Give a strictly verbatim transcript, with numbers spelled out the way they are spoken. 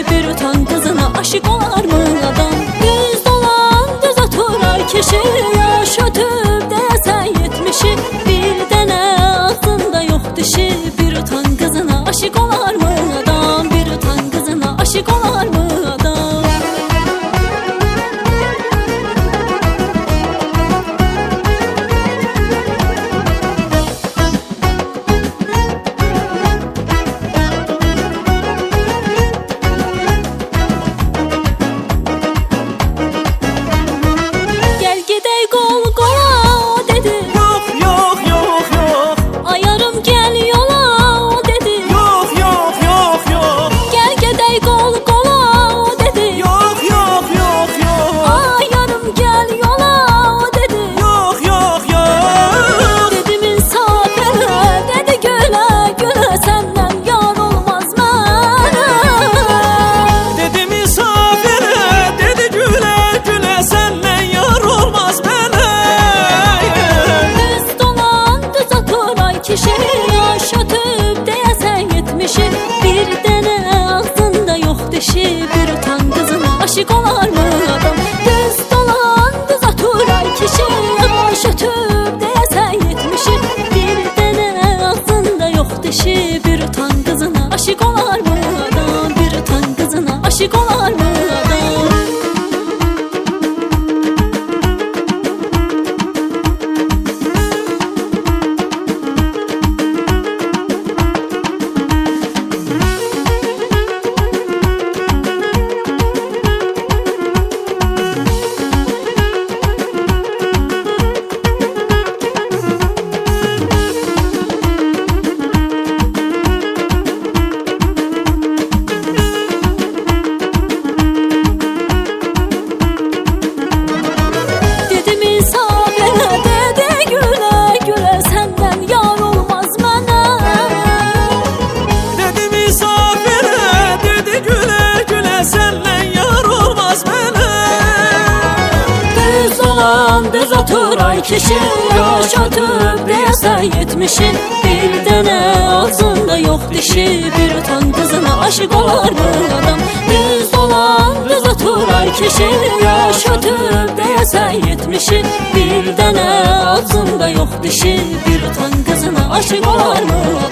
bir utan kızına aşık olar mı adam? Düz dolan düz oturar kişi, yaş ötüp desen yetmişi, bir dene ağzında yok dişi. Bir utan kızına aşık olar mı adam? Bir utan kızına aşık olar mı adam? Kişi yaş ötüp deyesen yetmişi, bir dene ağzında yok dişi. Bir utan kızına aşık olar mı adam? Düz dolan düz oturay kişi, yaş ötüp deyesen yetmişi, bir dene ağzında yok dişi. Bir utan kızına aşık olar mı adam? Bir utan kızına aşık olar mı adam? Düz oturay kişi, yaş ötüp deyesen yetmişi, bir dene ağzında yok dişi. Bir utan kızına aşık olar mı adam? Düz dolan düz oturay kişi, yaş ötüp deyesen yetmişi, bir dene ağzında yok dişi. Bir utan kızına aşık olar mı?